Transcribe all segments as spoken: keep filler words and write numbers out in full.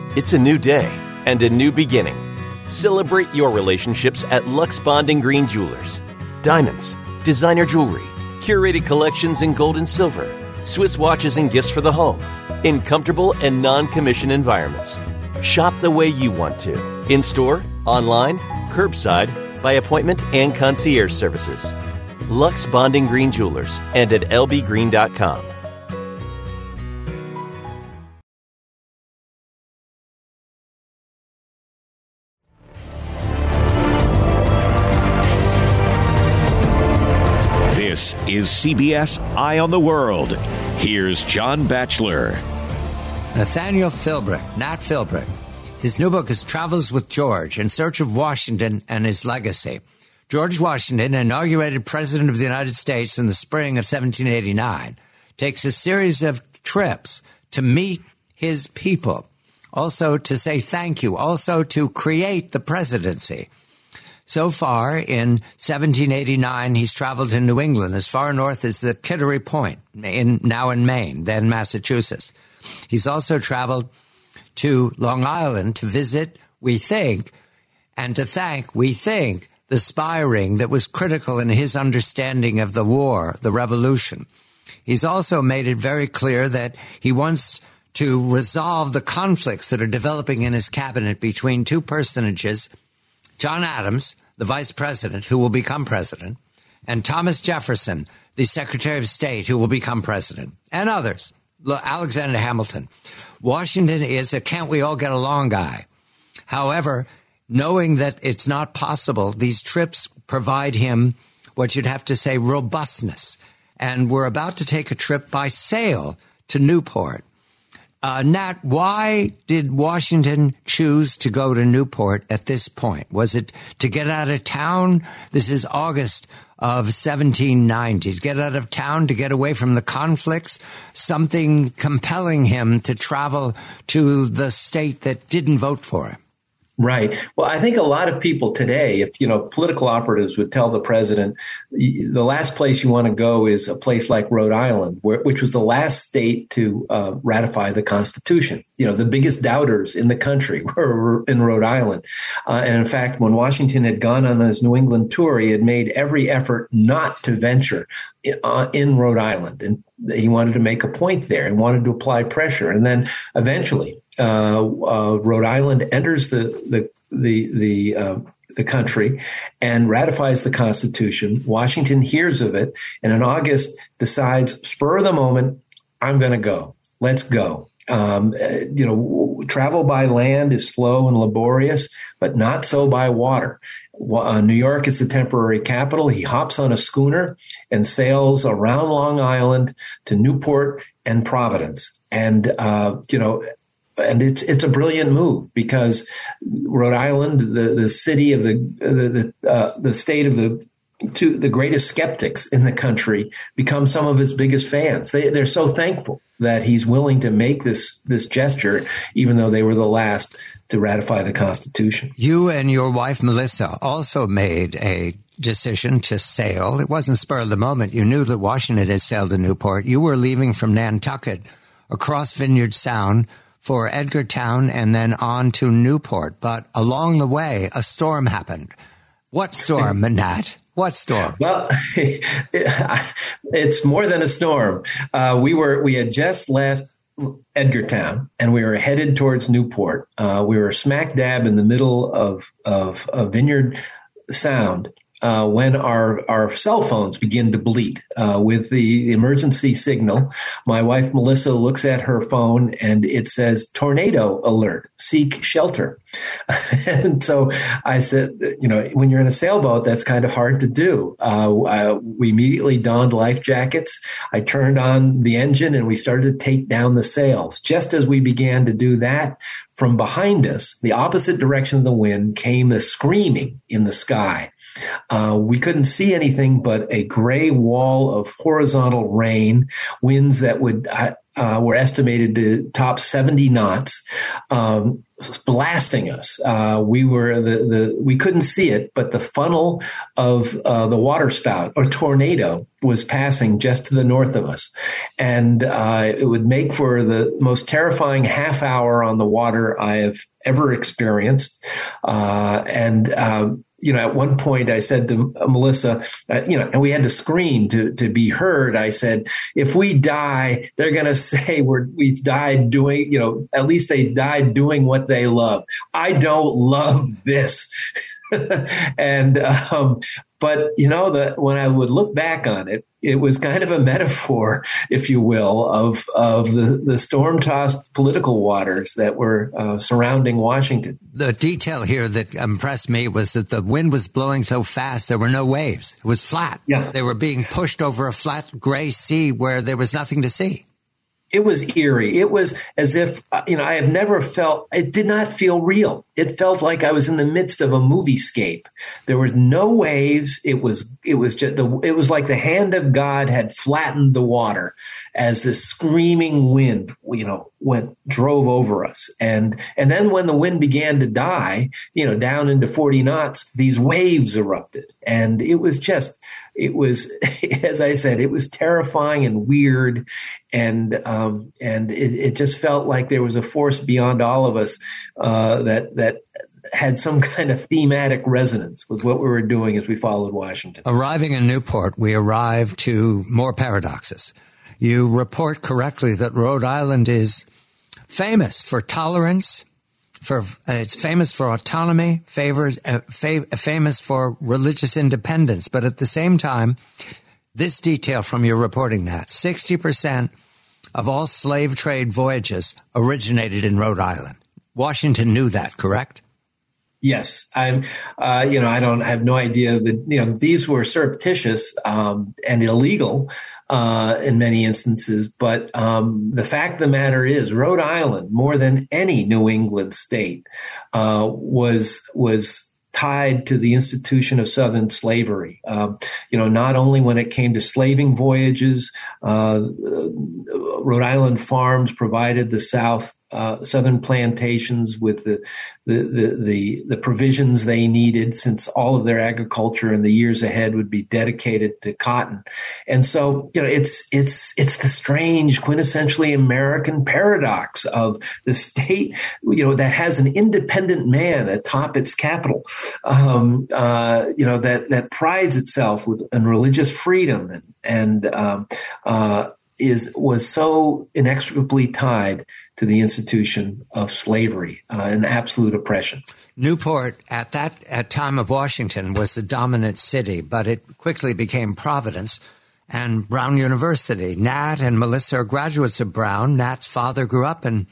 It's a new day and a new beginning. Celebrate your relationships at Lux Bonding Green Jewelers. Diamonds, designer jewelry, curated collections in gold and silver, Swiss watches and gifts for the home, in comfortable and non-commission environments. Shop the way you want to. In-store, online, curbside, by appointment, and concierge services. Lux Bonding Green Jewelers and at l b green dot com. This is C B S Eye on the World. Here's John Batchelor. Nathaniel Philbrick, Nat Philbrick. His new book is Travels with George, In Search of Washington and His Legacy. George Washington, inaugurated President of the United States in the spring of seventeen eighty-nine, takes a series of trips to meet his people, also to say thank you, also to create the presidency. So far, in seventeen eighty-nine, he's traveled to New England, as far north as the Kittery Point, in, now in Maine, then Massachusetts. He's also traveled to Long Island to visit, we think, and to thank, we think, the spy ring that was critical in his understanding of the war, the revolution. He's also made it very clear that he wants to resolve the conflicts that are developing in his cabinet between two personages, John Adams, the vice president, who will become president, and Thomas Jefferson, the Secretary of State, who will become president, and others. Alexander Hamilton. Washington is a can't we all get along guy. However, knowing that it's not possible, these trips provide him what you'd have to say robustness. And we're about to take a trip by sail to Newport. Uh, Nat, why did Washington choose to go to Newport at this point? Was it to get out of town? This is August of seventeen ninety. To get out of town, to get away from the conflicts, something compelling him to travel to the state that didn't vote for him. Right. Well, I think a lot of people today, if, you know, political operatives would tell the president, the last place you want to go is a place like Rhode Island, where, which was the last state to uh, ratify the Constitution. You know, the biggest doubters in the country were in Rhode Island. Uh, and in fact, when Washington had gone on his New England tour, he had made every effort not to venture uh, in Rhode Island. And he wanted to make a point there and wanted to apply pressure. And then eventually, Uh, uh, Rhode Island enters the the the the, uh, the country and ratifies the Constitution. Washington hears of it, and in August decides, spur of the moment, I'm going to go. Let's go. Um, you know, travel by land is slow and laborious, but not so by water. Uh, New York is the temporary capital. He hops on a schooner and sails around Long Island to Newport and Providence, and uh, you know. And it's it's a brilliant move because Rhode Island, the, the city of the the the, uh, the state of the two, the greatest skeptics in the country, become some of his biggest fans. They they're so thankful that he's willing to make this this gesture, even though they were the last to ratify the Constitution. You and your wife Melissa also made a decision to sail. It wasn't spur of the moment. You knew that Washington had sailed to Newport. You were leaving from Nantucket across Vineyard Sound for Edgartown and then on to Newport. But along the way, a storm happened. What storm, Nat? What storm? Well, it's more than a storm. Uh, we were we had just left Edgartown and we were headed towards Newport. Uh, we were smack dab in the middle of of, of Vineyard Sound. Uh, when our, our cell phones begin to bleat uh, with the emergency signal, my wife Melissa looks at her phone and it says tornado alert, seek shelter. And so I said, you know, when you're in a sailboat, that's kind of hard to do. Uh, uh, we immediately donned life jackets. I turned on the engine and we started to take down the sails. Just as we began to do that, from behind us, the opposite direction of the wind, came a screaming in the sky. Uh, we couldn't see anything but a gray wall of horizontal rain, winds that would, I, uh, were estimated to top seventy knots, um, blasting us. Uh, we were the, the we couldn't see it, but the funnel of uh, the waterspout or tornado was passing just to the north of us, and uh, it would make for the most terrifying half hour on the water I have ever experienced. Uh, and um, you know, at one point I said to Melissa, uh, you know, and we had to scream to to be heard. I said, if we die, they're going to say we're we've died doing, you know, at least they died doing what they love. I don't love this. and um, but you know, the when I would look back on it, it was kind of a metaphor, if you will, of of the, the storm-tossed political waters that were uh, surrounding Washington. The detail here that impressed me was that the wind was blowing so fast there were no waves. It was flat. Yeah. They were being pushed over a flat gray sea where there was nothing to see. It was eerie. It was as if, you know, I have never felt, it did not feel real. It felt like I was in the midst of a moviescape. There were no waves. It was, it was just, the, it was like the hand of God had flattened the water as this screaming wind, you know, went, drove over us. And, and then when the wind began to die, you know, down into forty knots, these waves erupted. And it was just, it was, as I said, it was terrifying and weird. And, um, and it, it just felt like there was a force beyond all of us, uh, that, that had some kind of thematic resonance with what we were doing as we followed Washington. Arriving in Newport, we arrived to more paradoxes. You report correctly that Rhode Island is famous for tolerance, for uh, it's famous for autonomy, favors, uh, fa- famous for religious independence. But at the same time, this detail from your reporting, Nat, sixty percent of all slave trade voyages originated in Rhode Island. Washington knew that, correct? Yes, I'm. Uh, you know, I don't I have no idea that you know these were surreptitious um, and illegal uh, in many instances. But um, the fact of the matter is, Rhode Island, more than any New England state, uh, was was. tied to the institution of Southern slavery. Um, you know, not only when it came to slaving voyages, uh, Rhode Island farms provided the South, uh, Southern plantations with the, the, the, the, the provisions they needed, since all of their agriculture in the years ahead would be dedicated to cotton. And so, you know, it's, it's, it's the strange, quintessentially American paradox of the state, you know, that has an independent man atop its capital. Um, uh, you know, that, that prides itself with in religious freedom and, and, um, uh, is, was so inextricably tied to the institution of slavery uh, and absolute oppression. Newport, at that at time of Washington, was the dominant city, but it quickly became Providence and Brown University. Nat and Melissa are graduates of Brown. Nat's father grew up in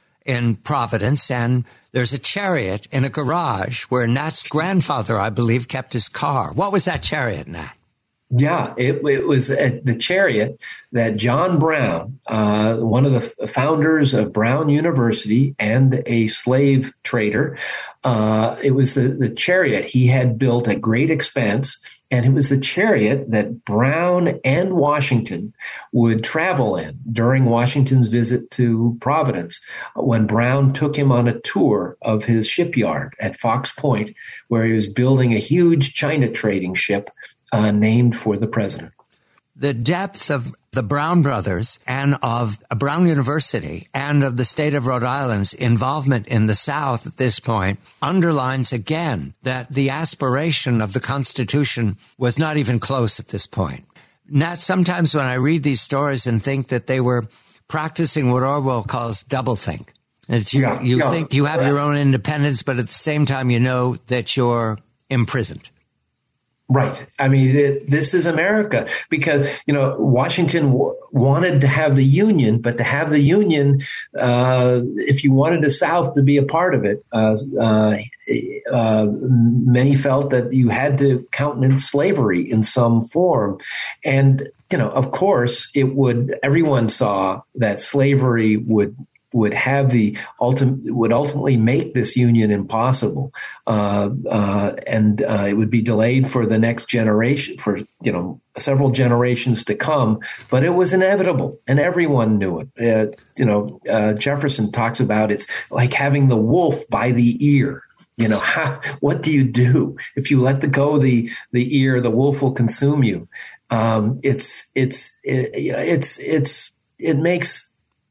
in Providence, and there's a chariot in a garage where Nat's grandfather, I believe, kept his car. What was that chariot, Nat? Yeah, it, it was at the chariot that John Brown, uh, one of the founders of Brown University and a slave trader, uh, it was the, the chariot he had built at great expense. And it was the chariot that Brown and Washington would travel in during Washington's visit to Providence, when Brown took him on a tour of his shipyard at Fox Point, where he was building a huge China trading ship uh, named for the president. The depth of the Brown brothers and of Brown University and of the state of Rhode Island's involvement in the South at this point underlines again that the aspiration of the Constitution was not even close at this point. Nat, sometimes when I read these stories and think that they were practicing what Orwell calls doublethink. It's you, yeah, you yeah, think you have right. your own independence, but at the same time you know that you're imprisoned. Right. I mean, it, this is America, because, you know, Washington w- wanted to have the Union, but to have the Union, uh, if you wanted the South to be a part of it, uh, uh, uh, many felt that you had to countenance slavery in some form. And, you know, of course, it would, everyone saw that slavery would would have the ultimate would ultimately make this union impossible, uh, uh, and uh, it would be delayed for the next generation, for you know several generations to come. But it was inevitable, and everyone knew it. Uh, you know, uh, Jefferson talks about it's like having the wolf by the ear. You know, how, what do you do if you let the go the the ear? The wolf will consume you. Um, it's it's it, it's it's it makes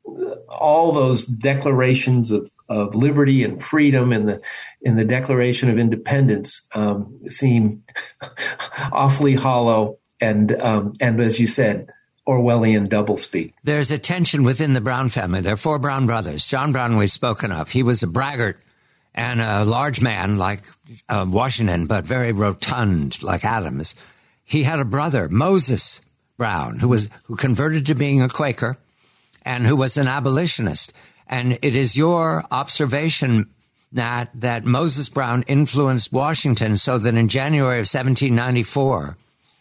all those declarations of, of liberty and freedom in the in the Declaration of Independence um, seem awfully hollow and um, and as you said, Orwellian doublespeak. There's a tension within the Brown family. There are four Brown brothers. John Brown we've spoken of. He was a braggart and a large man like uh, Washington, but very rotund like Adams. He had a brother, Moses Brown, who was who converted to being a Quaker and who was an abolitionist. And it is your observation, Nat, that Moses Brown influenced Washington so that in January of seventeen ninety-four,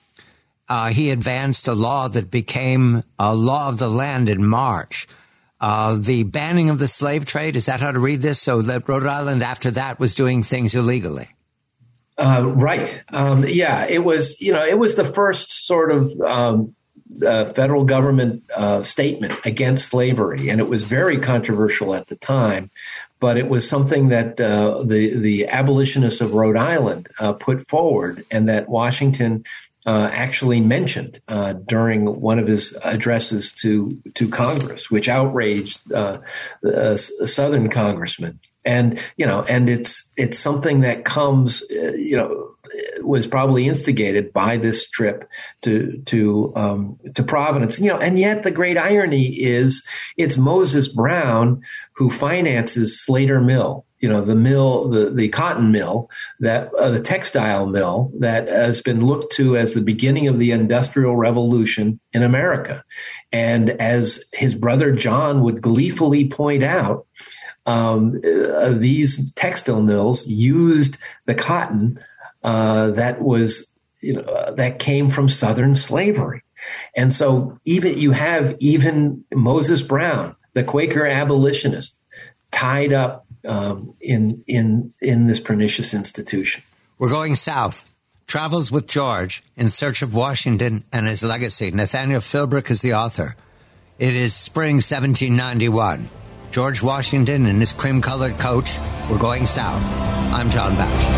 uh, he advanced a law that became a law of the land in March. Uh, the banning of the slave trade, is that how to read this? So that Rhode Island after that was doing things illegally. Uh, right. Um, yeah, it was, you know, it was the first sort of um, uh, federal government uh, statement against slavery. And it was very controversial at the time. But it was something that uh, the, the abolitionists of Rhode Island uh, put forward and that Washington Uh, actually mentioned uh, during one of his addresses to to Congress, which outraged uh, uh, Southern congressmen. And you know, and it's it's something that comes, uh, you know, was probably instigated by this trip to to um, to Providence. You know, and yet the great irony is it's Moses Brown who finances Slater Mill. You know, the mill, the, the cotton mill, that uh, the textile mill that has been looked to as the beginning of the Industrial Revolution in America. And as his brother John would gleefully point out, um, uh, these textile mills used the cotton uh, that was, you know, uh, that came from Southern slavery. And so even you have even Moses Brown, the Quaker abolitionist, tied up Um, in in in this pernicious institution. We're going south. Travels with George in search of Washington and his legacy. Nathaniel Philbrick is the author. It is spring seventeen ninety-one. George Washington in his cream-colored coach. We're going south. I'm John Batchelor.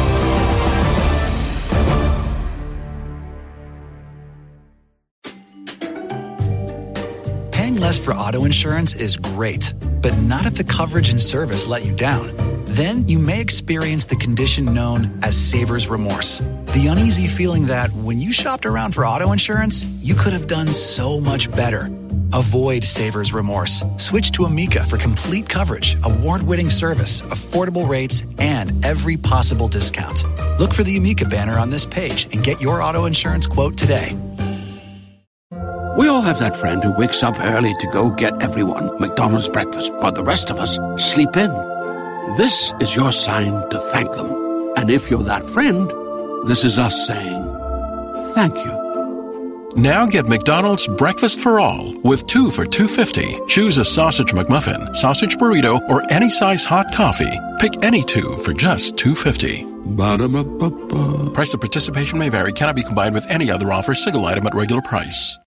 Paying less for auto insurance is great, but not if the coverage and service let you down. Then you may experience the condition known as saver's remorse. The uneasy feeling that when you shopped around for auto insurance, you could have done so much better. Avoid saver's remorse. Switch to Amica for complete coverage, award-winning service, affordable rates, and every possible discount. Look for the Amica banner on this page and get your auto insurance quote today. We all have that friend who wakes up early to go get everyone McDonald's breakfast while the rest of us sleep in. This is your sign to thank them. And if you're that friend, this is us saying thank you. Now get McDonald's Breakfast for All with two for two dollars and fifty cents. Choose a sausage McMuffin, sausage burrito, or any size hot coffee. Pick any two for just two dollars and fifty cents. Ba-da-ba-ba-ba. Price of participation may vary. Cannot be combined with any other offer. Single item at regular price.